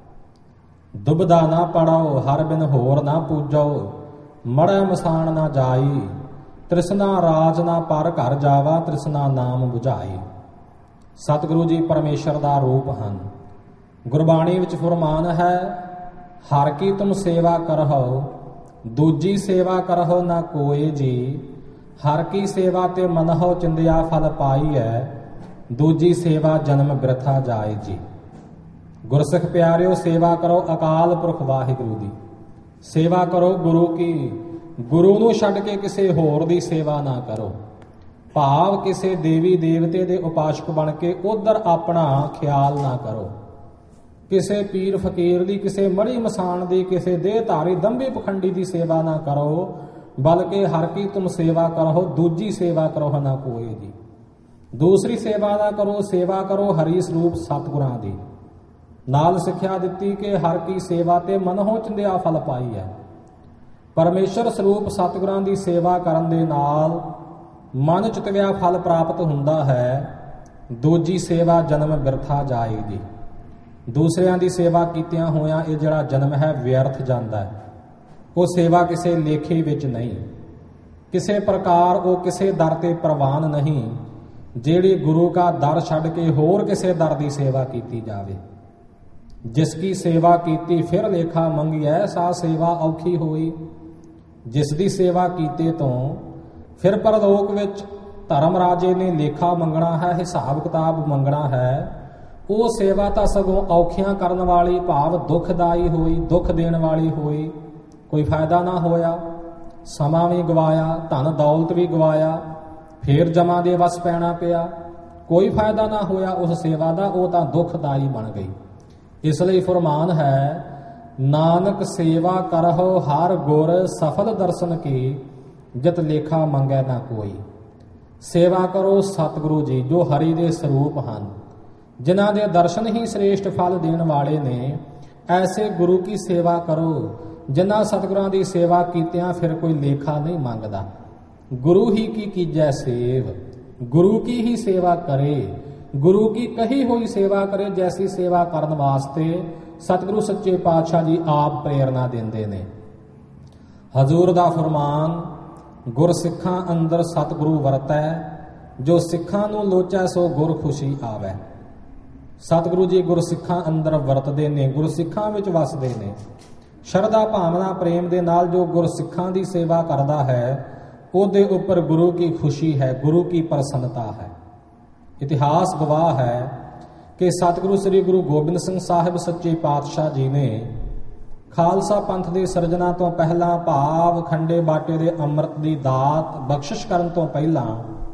Speaker 1: ਦੁਬਦਾ ਨਾ ਪੜਾਓ ਹਰ ਬਿਨ ਹੋਰ ਨਾ ਪੂਜੋ, ਮੜੈ ਮਸਾਣ ਨਾ ਜਾਈ, ਤ੍ਰਿਸ਼ਨਾ ਰਾਜ ਨਾ ਪਰ ਘਰ ਜਾਵਾ, ਤ੍ਰਿਸ਼ਨਾ ਨਾਮ ਬੁਝਾਈ। ਸਤਿਗੁਰੂ ਜੀ ਪਰਮੇਸ਼ਰ ਦਾ ਰੂਪ ਹਨ। ਗੁਰਬਾਣੀ ਵਿੱਚ ਫਰਮਾਨ ਹੈ, ਹਰ ਕੀ ਤੁਮ ਸੇਵਾ ਕਰਹੁ, ਦੂਜੀ ਸੇਵਾ ਕਰਹੁ ਨਾ ਕੋਏ ਜੀ। ਹਰ ਕੀ ਸੇਵਾ ਤੇ ਮਨਹੁ ਚਿੰਦਿਆ ਫਲ ਪਾਈਐ, ਦੂਜੀ ਸੇਵਾ ਜਨਮ ਬਿਰਥਾ ਜਾਏ ਜੀ। ਗੁਰਸਿੱਖ ਪਿਆਰਿਓ, ਸੇਵਾ ਕਰੋ ਅਕਾਲ ਪੁਰਖ ਵਾਹਿਗੁਰੂ ਦੀ, ਸੇਵਾ ਕਰੋ ਗੁਰੂ ਕੀ। ਗੁਰੂ ਨੂੰ ਛੱਡ ਕੇ ਕਿਸੇ ਹੋਰ ਦੀ ਸੇਵਾ ਨਾ ਕਰੋ। ਭਾਵ ਕਿਸੇ ਦੇਵੀ ਦੇਵਤੇ ਦੇ ਉਪਾਸ਼ਕ ਬਣ ਕੇ ਉਧਰ ਆਪਣਾ ਖਿਆਲ ਨਾ ਕਰੋ। ਕਿਸੇ ਪੀਰ ਫਕੀਰ ਦੀ, ਕਿਸੇ ਮੜੀ ਮਸਾਣ ਦੀ, ਕਿਸੇ ਦੇਹਧਾਰੀ ਦੰਭੀ ਪਖੰਡੀ ਦੀ ਸੇਵਾ ਨਾ ਕਰੋ, ਬਲਕਿ ਹਰ ਕੀ ਤੁਮ ਸੇਵਾ ਕਰੋ, ਦੂਜੀ ਸੇਵਾ ਕਰੋ ਨਾ ਕੋਏ ਜੀ। ਦੂਸਰੀ ਸੇਵਾ ਨਾ ਕਰੋ, ਸੇਵਾ ਕਰੋ ਹਰੀ ਸਰੂਪ ਸਤਿਗੁਰਾਂ ਦੀ। ਨਾਲ ਸਿੱਖਿਆ ਦਿੱਤੀ ਕਿ ਹਰ ਕੀ ਸੇਵਾ ਤੇ ਮਨਹੁ ਚਿੰਦਿਆ ਫਲ ਪਾਈ ਹੈ। ਪਰਮੇਸ਼ਰ ਸਰੂਪ ਸਤਿਗੁਰਾਂ ਦੀ ਸੇਵਾ ਕਰਨ ਦੇ ਨਾਲ ਮਨ ਚਿਤਵਿਆ ਫਲ ਪ੍ਰਾਪਤ ਹੁੰਦਾ ਹੈ। ਦੂਜੀ ਸੇਵਾ ਜਨਮ ਬਿਰਥਾ ਜਾਏ ਜੀ। ਦੂਸਰਿਆਂ ਦੀ ਸੇਵਾ ਕੀਤਿਆਂ ਹੋਇਆਂ ਇਹ ਜਿਹੜਾ ਜਨਮ ਹੈ ਵਿਅਰਥ ਜਾਂਦਾ ਹੈ। ਉਹ ਸੇਵਾ ਕਿਸੇ ਲੇਖੇ ਵਿੱਚ ਨਹੀਂ, ਕਿਸੇ ਪ੍ਰਕਾਰ ਉਹ ਕਿਸੇ ਦਰ ਤੇ ਪ੍ਰਵਾਨ ਨਹੀਂ ਜਿਹੜੀ ਗੁਰੂ ਕਾ ਦਰ ਛੱਡ ਕੇ ਹੋਰ ਕਿਸੇ ਦਰ ਦੀ ਸੇਵਾ ਕੀਤੀ ਜਾਵੇ। ਜਿਸ ਕੀ ਸੇਵਾ ਕੀਤੀ ਫਿਰ ਲੇਖਾ ਮੰਗਿਐ, ਸਾ ਸੇਵਾ ਔਖੀ ਹੋਈ। ਜਿਸ ਦੀ ਸੇਵਾ ਕੀਤੇ ਤੋਂ ਫਿਰ ਪਰਲੋਕ ਵਿੱਚ ਧਰਮ ਰਾਜੇ ਨੇ ਲੇਖਾ ਮੰਗਣਾ ਹੈ, ਹਿਸਾਬ ਕਿਤਾਬ ਮੰਗਣਾ ਹੈ, ਉਹ ਸੇਵਾ ਤਾਂ ਸਗੋਂ ਔਖੀਆਂ ਕਰਨ ਵਾਲੀ, ਭਾਵ ਦੁਖਦਾਈ ਹੋਈ, ਦੁੱਖ ਦੇਣ ਵਾਲੀ ਹੋਈ। ਕੋਈ ਫਾਇਦਾ ਨਾ ਹੋਇਆ, ਸਮਾਂ ਵੀ ਗਵਾਇਆ, ਧਨ ਦੌਲਤ ਵੀ ਗਵਾਇਆ, ਫੇਰ ਜਮਾਂ ਦੇ ਵਸ ਪੈਣਾ ਪਿਆ, ਕੋਈ ਫਾਇਦਾ ਨਾ ਹੋਇਆ ਉਸ ਸੇਵਾ ਦਾ, ਉਹ ਤਾਂ ਦੁਖਦਾਈ ਬਣ ਗਈ। ਇਸ ਲਈ ਫਰਮਾਨ ਹੈ, ਨਾਨਕ ਸੇਵਾ ਕਰਹੁ ਹਰ ਗੁਰ, ਸਫਲ ਦਰਸ਼ਨ ਕੀ, ਜਿਤ ਲੇਖਾ ਮੰਗੈ ਨਾ ਕੋਈ। ਸੇਵਾ ਕਰੋ ਸਤਿਗੁਰੂ ਜੀ ਜੋ ਹਰੀ ਦੇ ਸਰੂਪ ਹਨ, ਜਿਨ੍ਹਾਂ ਦੇ ਦਰਸ਼ਨ ਹੀ ਸ੍ਰੇਸ਼ਟ ਫਲ ਦੇਣ ਵਾਲੇ ਨੇ। ਐਸੇ ਗੁਰੂ ਕੀ ਸੇਵਾ ਕਰੋ ਜਿਨ੍ਹਾਂ ਸਤਿਗੁਰਾਂ ਦੀ ਸੇਵਾ ਕੀਤਿਆਂ ਫਿਰ ਕੋਈ ਲੇਖਾ ਨਹੀਂ ਮੰਗਦਾ। ਗੁਰੂ ਹੀ ਕੀ ਕੀਜੈ ਸੇਵ, ਗੁਰੂ ਕੀ ਹੀ ਸੇਵਾ ਕਰੇ। गुरु की कही हुई सेवा करे, जैसी सेवा करन वास्ते सतगुरु सच्चे पातशाह जी आप प्रेरणा देंदे ने। हजूर दा फरमान, गुर सिखां अंदर सतगुरु वरतै, जो सिखां नूं लोचै सो गुर खुशी आवै। सतगुरु जी गुर सिखां अंदर वरतदे ने, गुर सिखां विच वसदे ने। शरधा भावना प्रेम दे नाल जो गुर सिखां दी सेवा करदा है, ਉਹਦੇ ਉੱਪਰ ਗੁਰੂ ਕੀ ਖੁਸ਼ੀ ਹੈ, ਗੁਰੂ ਕੀ ਪ੍ਰਸੰਨਤਾ ਹੈ। ਇਤਿਹਾਸ ਗਵਾਹ ਹੈ ਕਿ ਸਤਿਗੁਰੂ ਸ੍ਰੀ ਗੁਰੂ ਗੋਬਿੰਦ ਸਿੰਘ ਸਾਹਿਬ ਸੱਚੇ ਪਾਤਸ਼ਾਹ ਜੀ ਨੇ ਖਾਲਸਾ ਪੰਥ ਦੇ ਸਿਰਜਣਾ ਤੋਂ ਪਹਿਲਾਂ, ਭਾਵ ਖੰਡੇ ਬਾਟੇ ਦੇ ਅੰਮ੍ਰਿਤ ਦੀ ਦਾਤ ਬਖਸ਼ਿਸ਼ ਕਰਨ ਤੋਂ ਪਹਿਲਾਂ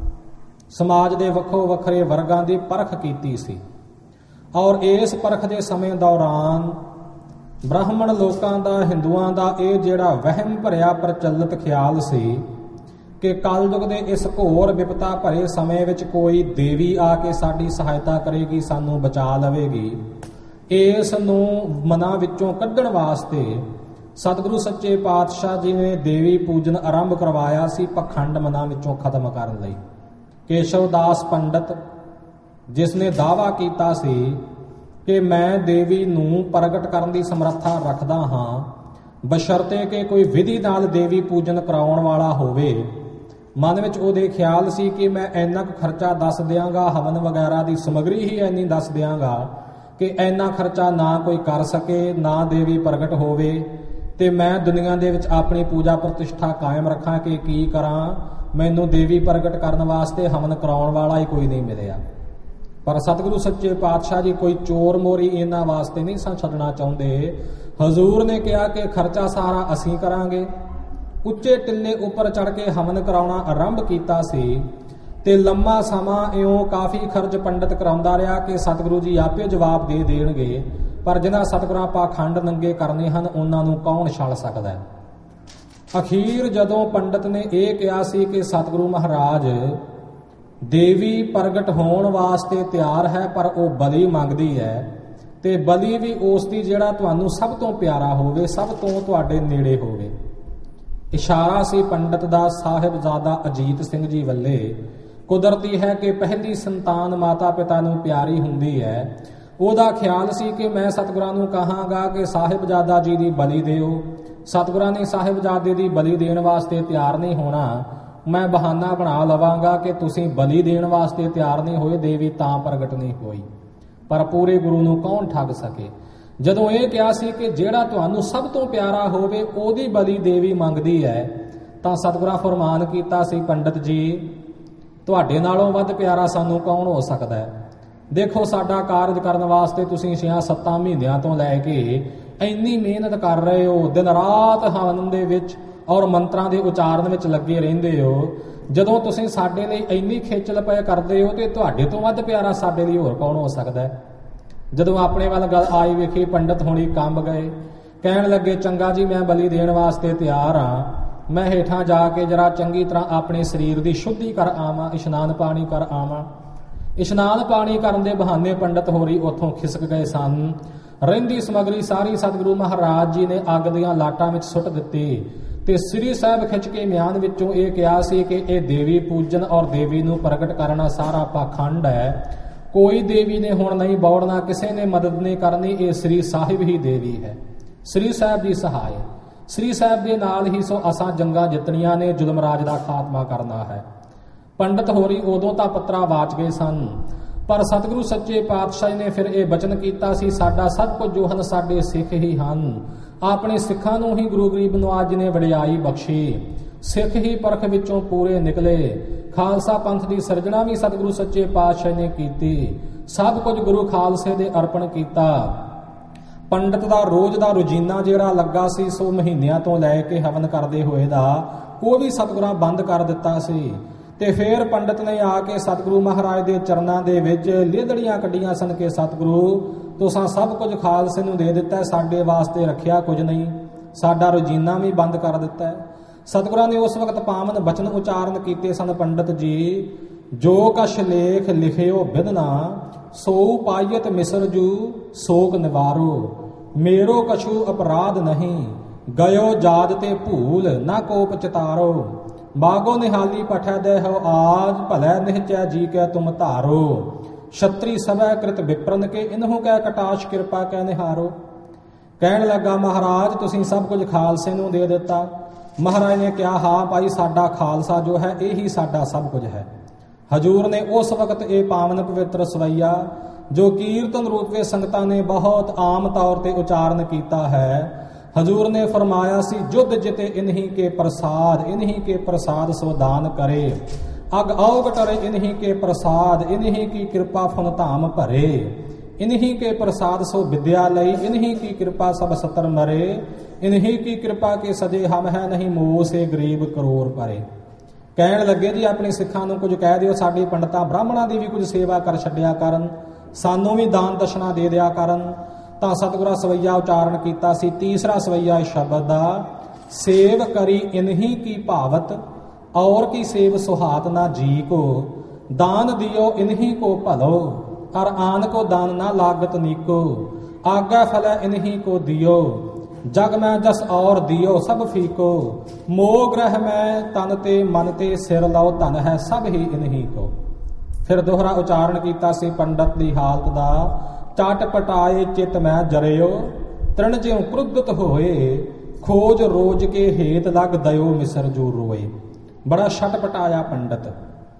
Speaker 1: ਸਮਾਜ ਦੇ ਵੱਖੋ ਵੱਖਰੇ ਵਰਗਾਂ ਦੀ ਪਰਖ ਕੀਤੀ ਸੀ। ਔਰ ਇਸ ਪਰਖ ਦੇ ਸਮੇਂ ਦੌਰਾਨ ਬ੍ਰਾਹਮਣ ਲੋਕਾਂ ਦਾ, ਹਿੰਦੂਆਂ ਦਾ ਇਹ ਜਿਹੜਾ ਵਹਿਮ ਭਰਿਆ ਪ੍ਰਚਲਿਤ ਖਿਆਲ ਸੀ ਕਿ ਕਲਯੁਗ ਦੇ ਇਸ ਘੋਰ ਵਿਪਤਾ ਭਰੇ ਸਮੇਂ ਵਿੱਚ ਕੋਈ ਦੇਵੀ ਆ ਕੇ ਸਾਡੀ ਸਹਾਇਤਾ ਕਰੇਗੀ, ਸਾਨੂੰ ਬਚਾ ਲਵੇਗੀ, ਇਸ ਨੂੰ ਮਨਾਂ ਵਿੱਚੋਂ ਕੱਢਣ ਵਾਸਤੇ ਸਤਿਗੁਰੂ ਸੱਚੇ ਪਾਤਸ਼ਾਹ ਜੀ ਨੇ ਦੇਵੀ ਪੂਜਨ ਆਰੰਭ ਕਰਵਾਇਆ ਸੀ, ਪਖੰਡ ਮਨਾਂ ਵਿੱਚੋਂ ਖਤਮ ਕਰਨ ਲਈ। ਕੇਸ਼ਵ ਦਾਸ ਪੰਡਤ ਜਿਸ ਨੇ ਦਾਅਵਾ ਕੀਤਾ ਸੀ ਕਿ ਮੈਂ ਦੇਵੀ ਨੂੰ ਪ੍ਰਗਟ ਕਰਨ ਦੀ ਸਮਰੱਥਾ ਰੱਖਦਾ ਹਾਂ, ਬਸ਼ਰਤੇ ਕਿ ਕੋਈ ਵਿਧੀ ਨਾਲ ਦੇਵੀ ਪੂਜਨ ਕਰਾਉਣ ਵਾਲਾ ਹੋਵੇ। ਮਨ ਵਿੱਚ ਉਹਦੇ ਖਿਆਲ ਸੀ ਕਿ ਮੈਂ ਇੰਨਾ ਕੁ ਖਰਚਾ ਦੱਸ ਦਿਆਂਗਾ, ਹਵਨ ਵਗੈਰਾ ਦੀ ਸਮੱਗਰੀ ਹੀ ਇੰਨੀ ਦੱਸ ਦਿਆਂਗਾ ਕਿ ਇੰਨਾ ਖਰਚਾ ਨਾ ਕੋਈ ਕਰ ਸਕੇ, ਨਾ ਦੇਵੀ ਪ੍ਰਗਟ ਹੋਵੇ, ਤੇ ਮੈਂ ਦੁਨੀਆ ਦੇ ਵਿੱਚ ਆਪਣੀ ਪੂਜਾ ਪ੍ਰਤਿਸ਼ਠਾ ਕਾਇਮ ਰੱਖਾਂ ਕਿ ਕੀ ਕਰਾਂ, ਮੈਨੂੰ ਦੇਵੀ ਪ੍ਰਗਟ ਕਰਨ ਵਾਸਤੇ ਹਵਨ ਕਰਾਉਣ ਵਾਲਾ ਹੀ ਕੋਈ ਨਹੀਂ ਮਿਲਿਆ। ਪਰ ਸਤਿਗੁਰੂ ਸੱਚੇ ਪਾਤਸ਼ਾਹ ਜੀ ਕੋਈ ਚੋਰ ਮੋਰੀ ਇਹਨਾਂ ਵਾਸਤੇ ਨਹੀਂ ਸਨ ਛੱਡਣਾ ਚਾਹੁੰਦੇ। ਹਜ਼ੂਰ ਨੇ ਕਿਹਾ ਕਿ ਖਰਚਾ ਸਾਰਾ ਅਸੀਂ ਕਰਾਂਗੇ। ਉੱਚੇ ਟਿੱਲੇ ਉੱਪਰ ਚੜ ਕੇ ਹਵਨ ਕਰਾਉਣਾ ਆਰੰਭ ਕੀਤਾ ਸੀ ਤੇ ਲੰਮਾ ਸਮਾਂ ਇਉਂ ਕਾਫੀ ਖਰਚ ਪੰਡਤ ਕਰਾਉਂਦਾ ਰਿਹਾ ਕਿ ਸਤਿਗੁਰੂ ਜੀ ਆਪੇ ਜਵਾਬ ਦੇ ਦੇਣਗੇ, ਪਰ ਜਿਨ੍ਹਾਂ ਸਤਿਗੁਰਾਂ ਪਾਖੰਡ ਨੰਗੇ ਕਰਨੇ ਹਨ ਉਹਨਾਂ ਨੂੰ ਕੌਣ ਛੱਡ ਸਕਦਾ ਹੈ। ਅਖੀਰ ਜਦੋਂ ਪੰਡਤ ਨੇ ਇਹ ਕਿਹਾ ਸੀ ਕਿ ਸਤਿਗੁਰੂ ਮਹਾਰਾਜ ਦੇਵੀ ਪ੍ਰਗਟ ਹੋਣ ਵਾਸਤੇ ਤਿਆਰ ਹੈ, ਪਰ ਉਹ ਬਲੀ ਮੰਗਦੀ ਹੈ, ਤੇ ਬਲੀ ਵੀ ਉਸ ਦੀ ਜਿਹੜਾ ਤੁਹਾਨੂੰ ਸਭ ਤੋਂ ਪਿਆਰਾ ਹੋਵੇ, ਸਭ ਤੋਂ ਤੁਹਾਡੇ ਨੇੜੇ ਹੋਵੇ। ਇਸ਼ਾਰਾ ਸੀ ਪੰਡਤ ਦਾ ਸਾਹਿਬਜ਼ਾਦਾ ਅਜੀਤ ਸਿੰਘ ਜੀ ਵੱਲੇ। ਕੁਦਰਤੀ ਹੈ ਕਿ ਪਹਿਲੀ ਸੰਤਾਨ ਮਾਤਾ ਪਿਤਾ ਨੂੰ ਪਿਆਰੀ ਹੁੰਦੀ ਹੈ। ਉਹਦਾ ਖਿਆਲ ਸੀ ਕਿ ਮੈਂ ਸਤਿਗੁਰਾਂ ਨੂੰ ਕਹਾਂਗਾ ਕਿ ਸਾਹਿਬਜ਼ਾਦਾ ਜੀ ਦੀ ਬਲੀ ਦਿਓ। ਸਤਿਗੁਰਾਂ ਨੇ ਸਾਹਿਬਜ਼ਾਦੇ ਦੀ ਬਲੀ ਦੇਣ ਵਾਸਤੇ ਤਿਆਰ ਨਹੀਂ ਹੋਣਾ। ਮੈਂ ਬਹਾਨਾ ਬਣਾ ਲਵਾਂਗਾ ਕਿ ਤੁਸੀਂ ਬਲੀ ਦੇਣ ਵਾਸਤੇ ਤਿਆਰ ਨਹੀਂ ਹੋਏ, ਦੇਵੀ ਤਾਂ ਪ੍ਰਗਟ ਨਹੀਂ ਹੋਈ। ਪਰ ਪੂਰੇ ਗੁਰੂ ਨੂੰ ਕੌਣ ਠੱਗ ਸਕੇ। ਜਦੋਂ ਇਹ ਕਿਹਾ ਸੀ ਕਿ ਜਿਹੜਾ ਤੁਹਾਨੂੰ ਸਭ ਤੋਂ ਪਿਆਰਾ ਹੋਵੇ ਉਹਦੀ ਬਲੀ ਦੇਵੀ ਮੰਗਦੀ ਹੈ, ਤਾਂ ਸਤਿਗੁਰਾਂ ਫਰਮਾਨ ਕੀਤਾ ਸੀ, ਪੰਡਤ ਜੀ ਤੁਹਾਡੇ ਨਾਲੋਂ ਵੱਧ ਪਿਆਰਾ ਸਾਨੂੰ ਕੌਣ ਹੋ ਸਕਦਾ ਹੈ। ਦੇਖੋ ਸਾਡਾ ਕਾਰਜ ਕਰਨ ਵਾਸਤੇ ਤੁਸੀਂ ਛੇ ਸੱਤਾਂ ਮਹੀਨਿਆਂ ਤੋਂ ਲੈ ਕੇ ਇੰਨੀ ਮਿਹਨਤ ਕਰ ਰਹੇ ਹੋ, ਦਿਨ ਰਾਤ ਹਵਨ ਦੇ ਵਿੱਚ ਔਰ ਮੰਤਰਾਂ ਦੇ ਉਚਾਰਨ ਵਿੱਚ ਲੱਗੇ ਰਹਿੰਦੇ ਹੋ। ਜਦੋਂ ਤੁਸੀਂ ਸਾਡੇ ਲਈ ਇੰਨੀ ਖੇਚਲ ਪਏ ਕਰਦੇ ਹੋ ਤੇ ਤੁਹਾਡੇ ਤੋਂ ਵੱਧ ਪਿਆਰਾ ਸਾਡੇ ਲਈ ਹੋਰ ਕੌਣ ਹੋ ਸਕਦਾ ਹੈ। ਜਦੋਂ ਆਪਣੇ ਵੱਲ ਗੱਲ ਆਈ ਵੇਖੀ ਪੰਡਤ ਹੋਣੀ ਕੰਬ ਗਏ, ਕਹਿਣ ਲੱਗੇ ਚੰਗਾ ਜੀ ਮੈਂ ਬਲੀ ਦੇਣ ਵਾਸਤੇ ਤਿਆਰ ਹਾਂ, ਮੈਂ ਹੇਠਾਂ ਜਾ ਕੇ ਜਰਾ ਚੰਗੀ ਤਰ੍ਹਾਂ ਆਪਣੇ ਸਰੀਰ ਦੀ ਸ਼ੁੱਧੀ ਕਰ ਆਵਾਂ, ਇਸ਼ਨਾਨ ਪਾਣੀ ਕਰ ਆਵਾਂ। ਇਸ਼ਨਾਨ ਪਾਣੀ ਕਰਨ ਦੇ ਬਹਾਨੇ ਪੰਡਤ ਹੋਰੀ ਉੱਥੋਂ ਖਿਸਕ ਗਏ ਸਨ। ਰਹਿੰਦੀ ਸਮੱਗਰੀ ਸਾਰੀ ਸਤਿਗੁਰੂ ਮਹਾਰਾਜ ਜੀ ਨੇ ਅੱਗ ਦੀਆਂ ਲਾਟਾਂ ਵਿੱਚ ਸੁੱਟ ਦਿੱਤੀ ਤੇ ਸ੍ਰੀ ਸਾਹਿਬ ਖਿੱਚ ਕੇ ਮਿਆਨ ਵਿੱਚੋਂ ਇਹ ਕਿਹਾ ਸੀ ਕਿ ਇਹ ਦੇਵੀ ਪੂਜਨ ਔਰ ਦੇਵੀ ਨੂੰ ਪ੍ਰਗਟ ਕਰਨਾ ਸਾਰਾ ਪਾਖੰਡ ਹੈ। ਕੋਈ ਦੇਵੀ ਨੇ ਹੁਣ ਨਹੀਂ ਬੌੜਨਾ, ਕਿਸੇ ਨੇ ਮਦਦ ਨਹੀਂ ਕਰਨੀ, ਇਹ ਸ੍ਰੀ ਸਾਹਿਬ ਹੀ ਦੇਵੀ ਹੈ, ਸ੍ਰੀ ਸਾਹਿਬ ਦੀ ਸਹਾਇ। ਸ੍ਰੀ ਸਾਹਿਬ ਦੇ ਨਾਲ ਹੀ ਸੋ ਅਸਾਂ ਜੰਗਾਂ ਜਿੱਤਣੀਆਂ ਨੇ, ਜ਼ੁਲਮ ਰਾਜ ਦਾ ਖਾਤਮਾ ਕਰਨਾ ਹੈ। ਪੰਡਤ ਹੋਰੀ ਉਦੋਂ ਤਾਂ ਪੱਤਰਾ ਵਾਚ ਗਏ ਸਨ, ਪਰ ਸਤਿਗੁਰੂ ਸੱਚੇ ਪਾਤਸ਼ਾਹ ਨੇ ਫਿਰ ਇਹ ਬਚਨ ਕੀਤਾ ਸੀ, ਸਾਡਾ ਸਭ ਕੁਝ ਜੋ ਹਨ ਸਾਡੇ ਸਿੱਖ ਹੀ ਹਨ। ਆਪਣੇ ਸਿੱਖਾਂ ਨੂੰ ਹੀ ਗੁਰੂ ਗਰੀਬ ਨਵਾਜ ਨੇ ਵਡਿਆਈ ਬਖਸ਼ੀ। ਸਿੱਖ ਹੀ ਪਰਖ ਵਿੱਚੋਂ ਪੂਰੇ ਨਿਕਲੇ। ਖਾਲਸਾ ਪੰਥ ਦੀ ਸਿਰਜਣਾ ਵੀ ਸਤਿਗੁਰੂ ਸੱਚੇ ਪਾਤਸ਼ਾਹ ਨੇ ਕੀਤੀ। ਸਭ ਕੁਝ ਗੁਰੂ ਖਾਲਸੇ ਦੇ ਅਰਪਣ ਕੀਤਾ। ਪੰਡਤ ਦਾ ਰੋਜ਼ ਦਾ ਰੁਜੀਨਾ ਜਿਹੜਾ ਲੱਗਾ ਸੀ ਸੋ ਮਹੀਨਿਆਂ ਤੋਂ ਲੈ ਕੇ ਹਵਨ ਕਰਦੇ ਹੋਏ ਦਾ ਉਹ ਵੀ ਸਤਿਗੁਰਾਂ ਬੰਦ ਕਰ ਦਿੱਤਾ ਸੀ। ਤੇ ਫਿਰ ਪੰਡਤ ਨੇ ਆ ਕੇ ਸਤਿਗੁਰੂ ਮਹਾਰਾਜ ਦੇ ਚਰਨਾਂ ਦੇ ਵਿੱਚ ਲੇਦੜੀਆਂ ਕੱਢੀਆਂ ਸਨ ਕਿ ਸਤਿਗੁਰੂ ਤੁਸੀਂ ਸਭ ਕੁਝ ਖਾਲਸੇ ਨੂੰ ਦੇ ਦਿੱਤਾ, ਸਾਡੇ ਵਾਸਤੇ ਰੱਖਿਆ ਕੁਝ ਨਹੀਂ, ਸਾਡਾ ਰੁਜੀਨਾ ਵੀ ਬੰਦ ਕਰ ਦਿੱਤਾ। ਸਤਿਗੁਰਾਂ ਨੇ ਉਸ ਵਕਤ ਪਾਵਨ ਬਚਨ ਉਚਾਰਨ ਕੀਤੇ ਸਨ, ਪੰਡਤ ਜੀ ਜੋ ਕਛ ਲੇਖ ਲਿਖਿਓ ਬਿਦਨਾ ਸੋ ਪਾਇਤ ਮਿਸਰ ਜੂ ਸੋਕ ਨਿਵਾਰੋ, ਮੇਰੋ ਕਛੂ ਅਪਰਾਧ ਨਹੀਂ ਗਇਓ ਜਾਦ ਤੇ ਭੂਲ ਨਾ ਕੋਪ ਚਿਤਾਰੋ, ਬਾਗੋ ਨਿਹਾਲੀ ਪਠੈ ਦੇ ਹੋ ਆਜ ਭਲੇ ਨਿਹਚੈ ਜੀ ਕੈ ਤੁਮ ਧਾਰੋ, ਛਤਰੀ ਸਭੈ ਕ੍ਰਿਤ ਵਿਪਰਨ ਕੇ ਇਨਹੂ ਕੈ ਕਟਾਸ਼ ਕਿਰਪਾ ਕੈ ਨਿਹਾਰੋ। ਕਹਿਣ ਲੱਗਾ ਮਹਾਰਾਜ ਤੁਸੀਂ ਸਭ ਕੁਝ ਖਾਲਸੇ ਨੂੰ ਦੇ ਦਿੱਤਾ। ਮਹਾਰਾਜ ਨੇ ਕਿਹਾ ਹਾਂ ਭਾਈ ਸਾਡਾ ਖਾਲਸਾ ਜੋ ਹੈ ਇਹੀ ਸਾਡਾ ਸਭ ਕੁਝ ਹੈ। ਹਜੂਰ ਨੇ ਉਸ ਵਕਤ ਇਹ ਪਾਵਨ ਪਵਿੱਤਰ ਸਵਈਆ ਜੋ ਕੀਰਤਨ ਰੂਪ ਵਿੱਚ ਸੰਗਤਾਂ ਨੇ ਬਹੁਤ ਆਮ ਤੌਰ ਤੇ ਉਚਾਰਨ ਕੀਤਾ ਹੈ, ਹਜੂਰ ਨੇ ਫਰਮਾਇਆ ਸੀ ਜੁਧ ਜਿਤੇ ਇਨਹੀ ਕੇ ਪ੍ਰਸਾਦ ਇਨਹੀ ਕੇ ਪ੍ਰਸਾਦ ਸੋ ਦਾਨ ਕਰੇ, ਅਗ ਔਗ ਟਰੇ ਇਨਹੀ ਕੇ ਪ੍ਰਸਾਦ ਇਨਹੀ ਕੀ ਕਿਰਪਾ ਫੁਨ ਧਾਮ ਭਰੇ, इन्हीं के प्रसाद सो विद्यालय इन्हीं की कृपा सब सतर मरे, इन्हीं की कृपा के सजे हम है नहीं मोह से गरीब करोड़ परे। ਕਹਿਣ ਲੱਗੇ ਜੀ ਆਪਣੇ ਸਿੱਖਾਂ ਨੂੰ ਕੁਝ ਕਹਿ ਦਿਓ, ਸਾਡੀ ਪੰਡਤਾਂ ਬ੍ਰਾਹਮਣਾਂ ਦੀ ਵੀ ਕੁਝ ਸੇਵਾ ਕਰ ਛੱਡਿਆ ਕਰਨ, ਸਾਨੂੰ ਵੀ ਦਾਨ ਦਸ਼ਨਾ ਦੇ ਦਿਆ ਕਰਨ। ਤਾਂ ਸਤਿਗੁਰਾਂ ਸਵਈਆ ਉਚਾਰਨ ਕੀਤਾ ਸੀ ਤੀਸਰਾ ਸਵਈਆ ਇਸ ਸ਼ਬਦ ਦਾ, ਸੇਵ ਕਰੀ ਇਨਹੀ ਕੀ ਭਾਵਤ ਔਰ ਕੀ ਸੇਵ ਸੁਹਾਤ ਨਾ ਜੀ ਕੋ, दान दियो इन्हीं को भलो और आन को दान ना लागत नीको, आज्ञा फल इन्हीं को दियो जग में जस और दियो सब फीको, मोह ग्रह में तन ते मन ते सिर लो धन है सब ही इन्हीं को। फिर दोहरा उचारण किया सी पंडित दी हालत दा, चट पटाए चित में जरियो तृण ज्यों क्रुद्धित होए, खोज रोज के हेत लग दयो मिसर जो रोए। बड़ा छट पटाया पंडित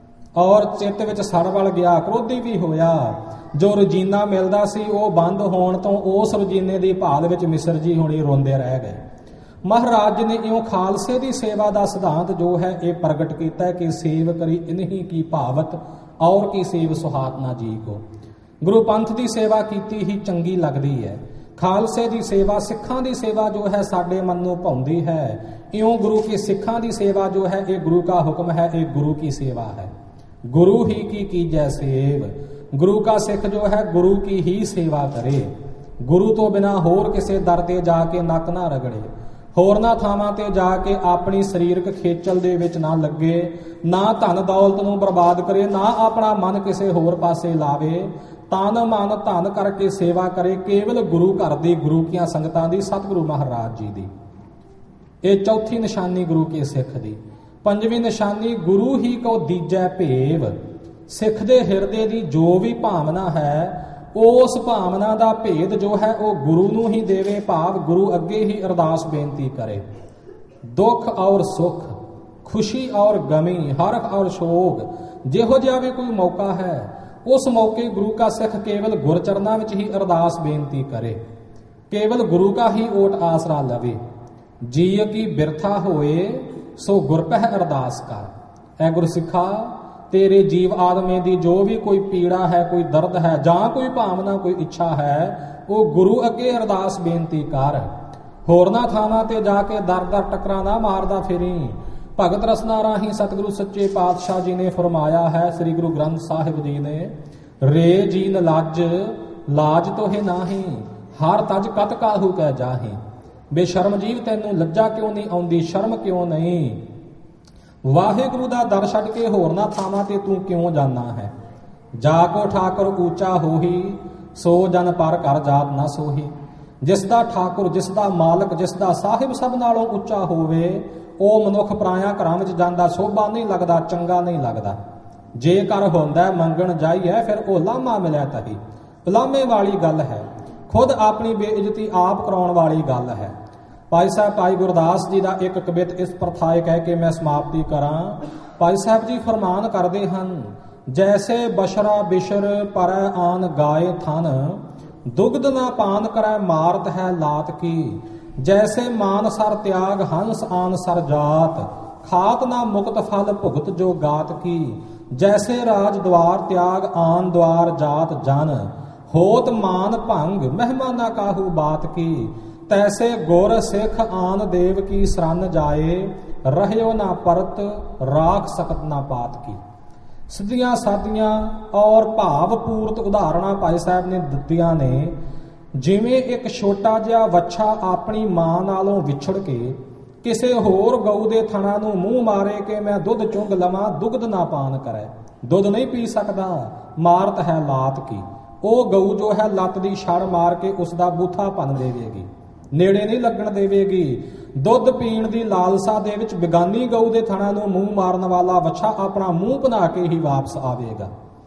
Speaker 1: और चित्त विच सड़ वल गया, क्रोधी भी होया। जो रजीना मिलदा सी वो बंद होण तो उस रजीने की भाल विच मिसर जी हुणी रोंदे रह गए। महाराज जी ने इउं खालसे की सेवा का सिद्धांत जो है ये प्रगट किया है कि सेव करी इन्हीं की भावत और की सेव सुहात ना जी को। गुरु पंथ की सेवा कीती ही चंगी लगती है, खालसे की सेवा सिखां की सेवा जो है साडे मन नूं भाउंदी है। इउं गुरु की सिखां की सेवा जो है ये गुरु का हुक्म है, ये गुरु की सेवा है। गुरु ही की कीजै सेव, गुरु का सिख जो है गुरु की ही सेवा करे। गुरु तो बिना होर किसी दर ते जाके नक ना रगड़े, होरना थावां ते जाके अपनी शरीरक खेचल दे विच ना लगे, ना धन दौलत नूं बर्बाद करे, ना अपना मन किसी होर पासे लावे। तन मन धन करके सेवा करे केवल गुरु घर दी, गुरु की संगतां दी, सतगुरु महाराज जी दी। ये चौथी निशानी गुरु के सिख दी। पंजवीं निशानी गुरु ही को दीजै भेव, सिख दे हिरदे दी जो भी भावना है उस भावना का भेद जो है वो गुरु नूं ही देवे, भाव गुरु अगे ही अरदास बेनती करे। दुख और सुख, खुशी और गमी, हर्ष और शोक, जिहो जिहा भी कोई मौका है उस मौके गुरु का सिख केवल गुरचरणा विच ही अरदास बेनती करे, केवल गुरु का ही ओट आसरा लवे। जी की बिरथा होए सो गुरपह अरदास कर। ऐ गुर सिखा तेरे जीव आदमी दी जो भी कोई पीड़ा है, कोई दर्द है, जां कोई भावना कोई इच्छा है, वो गुरु अगे अरदास बेनती कर। होरना थावां ते जाके दर दर टकरा ना मारदा फिरी। भगत रसना राही सतगुरु सच्चे पातशाह जी ने फरमाया है, श्री गुरु ग्रंथ साहिब जी ने, रे जीन लाज लाज तो है नाही, हर तज कत काहू कह जाही। बेशर्म जीव तैनू लज्जा क्यों नहीं आउंदी, शर्म क्यों नहीं, वाहिगुरु दा दर छड्ड के होरना थावां ते तू क्यों जाना है। जाको ठाकुर ऊंचा होही सो जन पर कर जात ना सोही। जिसदा ठाकुर, जिसदा मालक, जिसदा साहिब सब नालों उच्चा होवे ओ मनुख पराया घरां विच जांदा शोभा नहीं लगदा, चंगा नहीं लगदा। जे कर होंदा मंगण जाइए फिर ओ लामा मिले तही, लामे वाली गल है, खुद अपनी बेइज्जती आप कराउण वाली गल है। भाई साहब भाई गुरदास जी का एक कवित इस प्रथाए कह के मैं समाप्ति करा। भाई साहब जी फरमान करते हैं, जैसे बशरा बिशर पर आन गाय थन, दुग्ध न पान करे मारत है लात की। जैसे मान सर त्याग हंस आन सर जात, खात ना मुक्त फल भुगत जो गात की। जैसे राज द्वार त्याग आन द्वार जात जन, होत मान भंग महिमा ना काहू बात की। तैसे गुर सिख आन देव की शरण जाए, रहयो ना परत राख सकत ना पात की। सिद्धियां सादियां और भावपूर्त उदाहरणा भाई साहब ने दित्तियां ने। जिवें एक छोटा जिहा वच्छा अपनी मां नालों विछड़ के किसे होर गऊ दे थणा नूं मूंह मारे कि मैं दुध चुंग लवां, दुग्ध ना पान करे, दुध नहीं पी सकदा, मारत है लात की। वो गऊ जो है लत दी छड़ मार के उसका बूथा भन देवेगी, नेड़े नहीं लगन देवेगी। दुध पीण दी लालसा दे विच बेगानी गऊ दे थणा नूं मूंह मारन वाला वछा अपना मूंह बना के ही वापस आवेगा।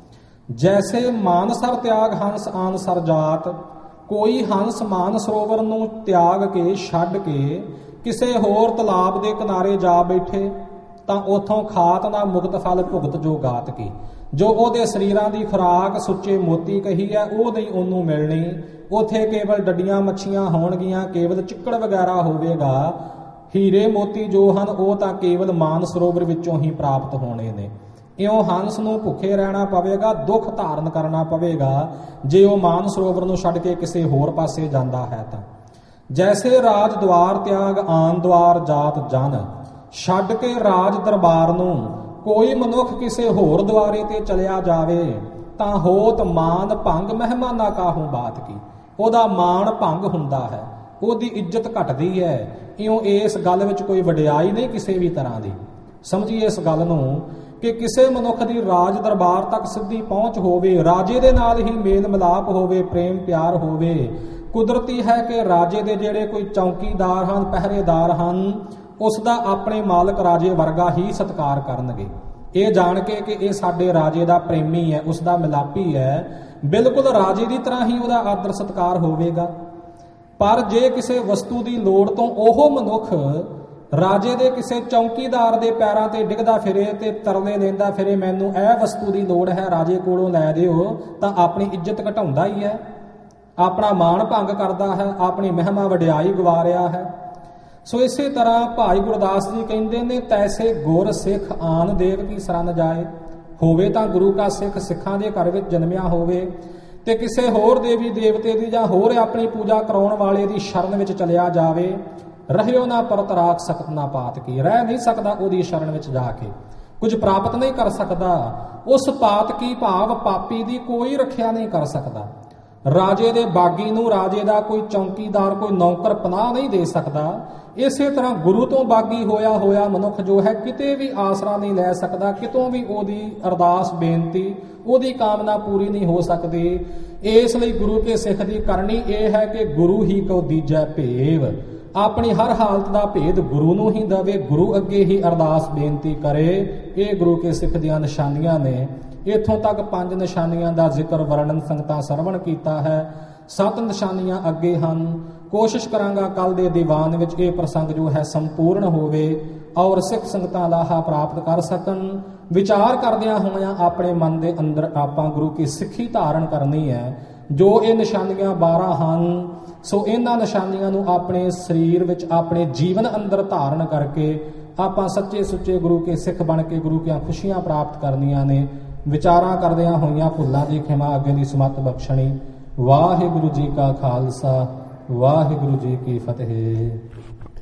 Speaker 1: ਜੈਸੇ ਮਾਨਸਰ ਤਿਆਗ ਹੰਸ ਆਨਸਰ ਜਾਤ, ਕੋਈ ਹੰਸ ਮਾਨ ਸਰੋਵਰ ਨੂੰ ਤਿਆਗ ਕੇ ਛੱਡ ਕੇ ਕਿਸੇ ਹੋਰ ਤਲਾਬ ਦੇ ਕਿਨਾਰੇ ਜਾ ਬੈਠੇ ਤਾਂ ਉਥੋਂ ਖਾਤ ਨਾ ਮੁਕਤ ਫਲ ਭੁਗਤ ਜੋ ਗਾਤ ਕੀ। ਜੋ ਉਹਦੇ ਸਰੀਰਾਂ ਦੀ ਖੁਰਾਕ ਸੁੱਚੇ ਮੋਤੀ ਕਹੀ ਹੈ ਉਹ ਨਹੀਂ ਉਹਨੂੰ ਮਿਲਣੀ। ਉਥੇ ਕੇਵਲ ਡੱਡੀਆਂ ਮੱਛੀਆਂ ਹੋਣਗੀਆਂ, ਕੇਵਲ ਚਿੱਕੜ ਵਗੈਰਾ ਹੋਵੇਗਾ। ਹੀਰੇ ਮੋਤੀ ਜੋ ਹਨ ਉਹ ਤਾਂ ਕੇਵਲ ਮਾਨ ਸਰੋਵਰ ਵਿੱਚੋਂ ਹੀ ਪ੍ਰਾਪਤ ਹੋਣੇ ਨੇ। ਇਉਂ ਹੰਸ ਨੂੰ ਭੁੱਖੇ ਰਹਿਣਾ ਪਵੇਗਾ, ਦੁੱਖ ਧਾਰਨ ਕਰਨਾ ਪਵੇਗਾ ਜੇ ਉਹ ਮਾਨ ਸਰੋਵਰ ਨੂੰ ਛੱਡ ਕੇ ਕਿਸੇ ਹੋਰ ਪਾਸੇ ਜਾਂਦਾ ਹੈ ਤਾਂ। ਜੈਸੇ ਰਾਜ ਦੁਆਰ ਤਿਆਗ ਆਨ ਦੁਆਰ ਜਾਤ ਜਨ, ਛੱਡ ਕੇ ਰਾਜ ਦਰਬਾਰ ਨੂੰ ਕੋਈ ਮਨੁੱਖ ਕਿਸੇ ਹੋਰ ਦੁਆਰੇ ਤੇ ਚਲਿਆ ਜਾਵੇ ਤਾਂ ਹੋਤ ਮਾਨ ਭੰਗ ਮਹਿਮਾ ਨਾ ਕਾਹੂ ਬਾਤ ਕੀ। ਉਹਦਾ ਮਾਣ ਭੰਗ ਹੁੰਦਾ ਹੈ, ਉਹਦੀ ਇੱਜ਼ਤ ਘਟਦੀ ਹੈ। ਇਉਂ ਇਸ ਗੱਲ ਵਿੱਚ ਕੋਈ ਵਡਿਆਈ ਨਹੀਂ ਕਿਸੇ ਵੀ ਤਰ੍ਹਾਂ ਦੀ। ਸਮਝੀਏ ਇਸ ਗੱਲ ਨੂੰ ਕਿ ਕਿਸੇ ਮਨੁੱਖ ਦੀ ਰਾਜ ਦਰਬਾਰ ਤੱਕ ਸਿੱਧੀ ਪਹੁੰਚ ਹੋਵੇ, ਰਾਜੇ ਦੇ ਨਾਲ ਹੀ ਮੇਲ ਮਿਲਾਪ ਹੋਵੇ, ਪ੍ਰੇਮ ਪਿਆਰ ਹੋਵੇ। ਕੁਦਰਤੀ ਹੈ ਕਿ ਰਾਜੇ ਦੇ ਜਿਹੜੇ ਕੋਈ ਚੌਕੀਦਾਰ ਹਨ, ਪਹਿਰੇਦਾਰ ਹਨ, ਉਸ ਦਾ ਆਪਣੇ ਮਾਲਕ ਰਾਜੇ ਵਰਗਾ ਹੀ ਸਤਿਕਾਰ ਕਰਨਗੇ। ਇਹ ਜਾਣ ਕੇ ਕਿ ਇਹ ਸਾਡੇ ਰਾਜੇ ਦਾ ਪ੍ਰੇਮੀ ਹੈ, ਉਸ ਦਾ ਮਿਲਾਪੀ ਹੈ, ਬਿਲਕੁਲ ਰਾਜੇ ਦੀ ਤਰ੍ਹਾਂ ਹੀ ਉਹਦਾ ਆਦਰ ਸਤਿਕਾਰ ਹੋਵੇਗਾ। ਪਰ ਜੇ ਕਿਸੇ ਵਸਤੂ ਦੀ ਲੋੜ ਤੋਂ ਉਹ ਮਨੁੱਖ ਰਾਜੇ ਦੇ ਕਿਸੇ ਚੌਕੀਦਾਰ ਦੇ ਪੈਰਾਂ ਤੇ ਡਿੱਗਦਾ ਫਿਰੇ ਤੇ ਤਰਲੇ ਲੈਂਦਾ ਫਿਰੇ, ਮੈਨੂੰ ਇਹ ਵਸਤੂ ਦੀ ਲੋੜ ਹੈ, ਰਾਜੇ ਕੋਲੋਂ ਲੈ ਦਿਓ, ਤਾਂ ਆਪਣੀ ਇੱਜ਼ਤ ਘਟਾਉਂਦਾ ਹੀ ਹੈ, ਆਪਣਾ ਮਾਣ ਭੰਗ ਕਰਦਾ ਹੈ, ਆਪਣੀ ਮਹਿਮਾ ਵਡਿਆਈ ਗਵਾ ਰਿਹਾ ਹੈ। ਸੋ ਇਸੇ ਤਰ੍ਹਾਂ ਭਾਈ ਗੁਰਦਾਸ ਜੀ ਕਹਿੰਦੇ ਨੇ, ਤੈਸੇ ਗੁਰ ਸਿੱਖ ਆਨ ਦੇਵ ਕੀ ਸਰਨ ਜਾਏ। ਹੋਵੇ ਤਾਂ ਗੁਰੂ ਕਾ ਸਿੱਖ ਸਿੱਖਾਂ ਦੇ ਘਰ ਵਿੱਚ ਜਨਮਿਆ ਹੋਵੇ ਤੇ ਕਿਸੇ ਹੋਰ ਦੇਵੀ ਦੇਵਤੇ ਦੀ ਜਾਂ ਹੋਰ ਆਪਣੀ ਪੂਜਾ ਕਰਾਉਣ ਵਾਲੇ ਦੀ ਸ਼ਰਨ ਵਿੱਚ ਚਲਿਆ ਜਾਵੇ, ਰਹਿਓ ਨਾ ਪਰਤ ਰਾਖ ਸਕਤ ਨਾ ਪਾਤ ਕੀ। ਰਹਿ ਨਹੀਂ ਸਕਦਾ ਉਹਦੀ ਸ਼ਰਨ ਵਿੱਚ ਜਾ ਕੇ, ਕੁਝ ਪ੍ਰਾਪਤ ਨਹੀਂ ਕਰ ਸਕਦਾ। ਉਸ ਪਾਤ ਕੀ ਭਾਵ ਪਾਪੀ ਦੀ ਕੋਈ ਰੱਖਿਆ ਨਹੀਂ ਕਰ ਸਕਦਾ। ਰਾਜੇ ਦੇ ਬਾਗੀ ਨੂੰ ਰਾਜੇ ਦਾ ਕੋਈ ਚੌਕੀਦਾਰ, ਕੋਈ ਨੌਕਰ ਪਨਾਹ ਨਹੀਂ ਦੇ ਸਕਦਾ। ਇਸੇ ਤਰ੍ਹਾਂ ਗੁਰੂ ਤੋਂ ਬਾਗੀ ਹੋਇਆ ਹੋਇਆ ਮਨੁੱਖ ਜੋ ਹੈ ਕਿਤੇ ਵੀ ਆਸਰਾ ਨਹੀਂ ਲੈ ਸਕਦਾ, ਕਿਤੋਂ ਵੀ ਉਹਦੀ ਅਰਦਾਸ ਬੇਨਤੀ, ਉਹਦੀ ਕਾਮਨਾ ਪੂਰੀ ਨਹੀਂ ਹੋ ਸਕਦੀ। ਇਸ ਲਈ ਗੁਰੂ ਕੇ ਸਿੱਖ ਦੀ ਕਰਨੀ ਇਹ ਹੈ ਕਿ ਗੁਰੂ ਹੀ ਕੋ ਦੀਜੈ ਭੇਵ, ਆਪਣੀ ਹਰ ਹਾਲਤ ਦਾ ਭੇਦ ਗੁਰੂ ਨੂੰ ਹੀ ਦਵੇ, ਗੁਰੂ ਅੱਗੇ ਹੀ ਅਰਦਾਸ ਬੇਨਤੀ ਕਰੇ। ਇਹ ਗੁਰੂ ਕੇ ਸਿੱਖ ਦੀਆਂ ਨਿਸ਼ਾਨੀਆਂ ਨੇ। ਇੱਥੋਂ ਤੱਕ ਪੰਜ ਨਿਸ਼ਾਨੀਆਂ ਦਾ ਜ਼ਿਕਰ ਵਰਣਨ ਸੰਗਤਾਂ ਸਰਵਣ ਕੀਤਾ ਹੈ। ਸੱਤ ਨਿਸ਼ਾਨੀਆਂ ਅੱਗੇ ਹਨ। ਕੋਸ਼ਿਸ਼ ਕਰਾਂਗਾ ਕੱਲ ਦੇ ਦੀਵਾਨ ਵਿੱਚ ਇਹ ਪ੍ਰਸੰਗ ਜੋ ਹੈ ਸੰਪੂਰਨ ਹੋਵੇ ਔਰ ਸਿੱਖ ਸੰਗਤਾਂ ਲਾਹਾ ਪ੍ਰਾਪਤ ਕਰ ਸਕਣ। ਵਿਚਾਰ ਕਰਦਿਆਂ ਹੋਇਆਂ ਆਪਣੇ ਮਨ ਦੇ ਅੰਦਰ ਆਪਾਂ ਗੁਰੂ ਕੀ ਸਿੱਖੀ ਧਾਰਨ ਕਰਨੀ ਹੈ। ਜੋ ਇਹ ਨਿਸ਼ਾਨੀਆਂ ਬਾਰਾਂ ਹਨ, ਸੋ ਇਹਨਾਂ ਨਿਸ਼ਾਨੀਆਂ ਨੂੰ ਆਪਣੇ ਸਰੀਰ ਵਿੱਚ, ਆਪਣੇ ਜੀਵਨ ਅੰਦਰ ਧਾਰਨ ਕਰਕੇ ਆਪਾਂ ਸੱਚੇ ਸੁੱਚੇ ਗੁਰੂ ਕੇ ਸਿੱਖ ਬਣ ਕੇ ਗੁਰੂ ਦੀਆਂ ਖੁਸ਼ੀਆਂ ਪ੍ਰਾਪਤ ਕਰਨੀਆਂ ਨੇ। ਵਿਚਾਰਾਂ ਕਰਦਿਆਂ ਹੋਈਆਂ ਭੁੱਲਾਂ ਦੀ ਖਿਮਾ, ਅੱਗੇ ਦੀ ਸਮਤ ਬਖਸ਼ਣੀ। ਵਾਹਿਗੁਰੂ ਜੀ ਕਾ ਖਾਲਸਾ, ਵਾਹਿਗੁਰੂ ਜੀ ਕੀ ਫਤਿਹ।